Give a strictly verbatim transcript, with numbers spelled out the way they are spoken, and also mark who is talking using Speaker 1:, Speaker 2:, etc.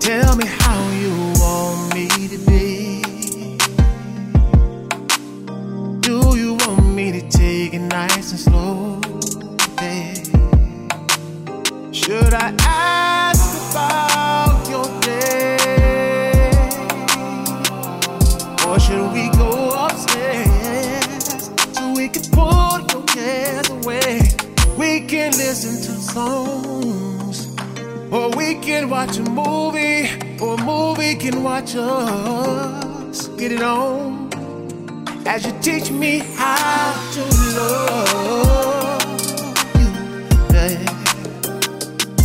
Speaker 1: Tell me how you want me to be. Do you want me to take it nice and slow, babe? Should I ask about your day? Or should we go upstairs so we can put your cares away? We can listen to songs, or we can watch a movie, or a movie can watch us. Get it on as you teach me how to love you, babe.